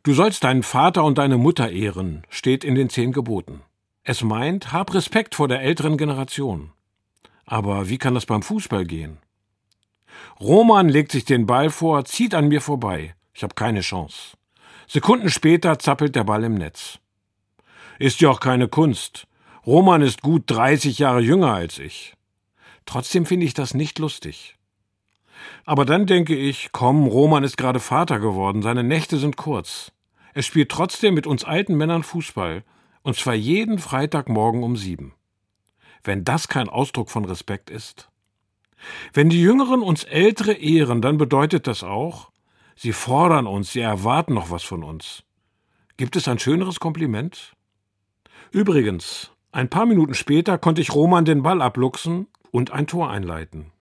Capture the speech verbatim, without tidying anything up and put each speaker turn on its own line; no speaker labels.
Du sollst deinen Vater und deine Mutter ehren, steht in den zehn Geboten. Es meint, hab Respekt vor der älteren Generation. Aber wie kann das beim Fußball gehen? Roman legt sich den Ball vor, zieht an mir vorbei. Ich habe keine Chance. Sekunden später zappelt der Ball im Netz. Ist ja auch keine Kunst. Roman ist gut dreißig Jahre jünger als ich. Trotzdem finde ich das nicht lustig. Aber dann denke ich, komm, Roman ist gerade Vater geworden, seine Nächte sind kurz. Er spielt trotzdem mit uns alten Männern Fußball, und zwar jeden Freitagmorgen um sieben. Wenn das kein Ausdruck von Respekt ist? Wenn die Jüngeren uns Ältere ehren, dann bedeutet das auch, sie fordern uns, sie erwarten noch was von uns. Gibt es ein schöneres Kompliment? Übrigens, ein paar Minuten später konnte ich Roman den Ball abluchsen und ein Tor einleiten.